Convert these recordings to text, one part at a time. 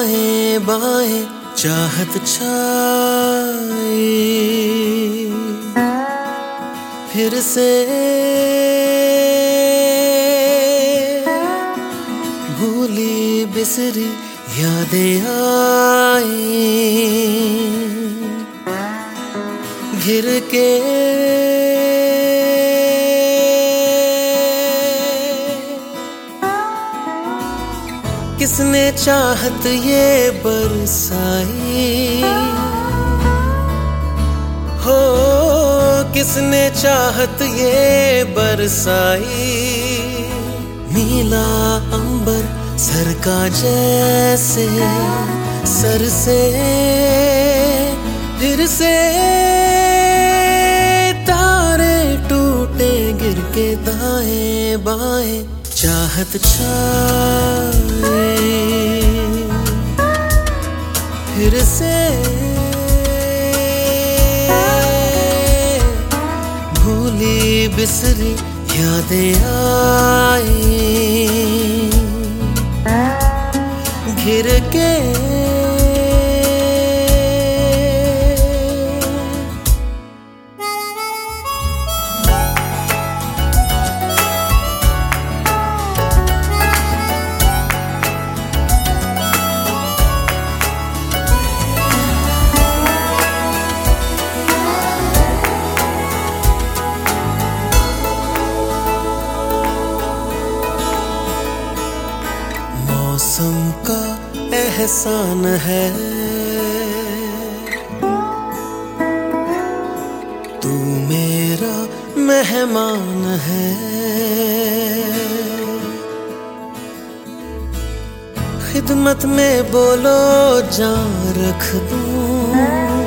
दाएं बाएं चाहत छाई, फिर से भूली बिसरी यादें आई, घिर के किसने चाहत ये बरसाई हो, किसने चाहत ये बरसाई। नीला अंबर सर का जैसे सर से फिर से तारे टूटे गिर के दाएं बाएं चाहत छाई, फिर से भूली बिसरी यादें आई, घिर के मौसम का एहसान है, तू मेरा मेहमान है। खिदमत में बोलो जान रख दूं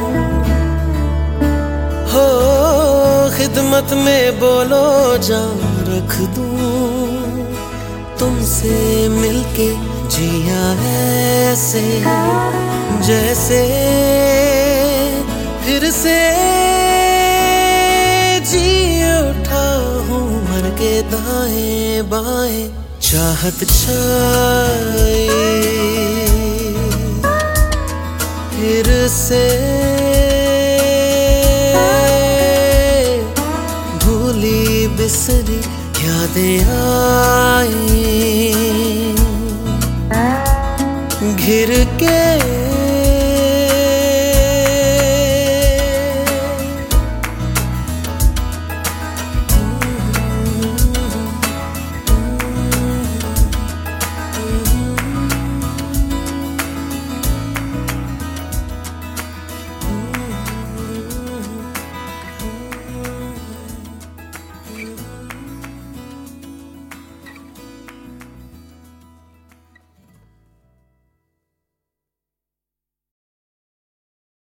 हो, खिदमत में बोलो जान रख दूं। तुमसे मिलके जिया ऐसे जैसे फिर से जी उठा हूँ मर के दाएं बाएं चाहत छाई, फिर से भूली बिसरी यादें आई, घिर के